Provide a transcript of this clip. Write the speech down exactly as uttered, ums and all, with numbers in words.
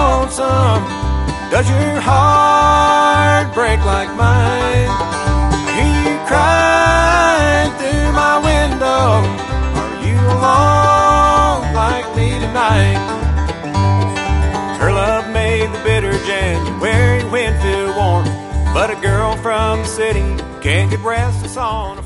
lonesome? Does your heart break like mine? I hear you crying through my window. Are you alone like me tonight? Her love made the bitter January wind feel warm, but a girl from the city can't get restless on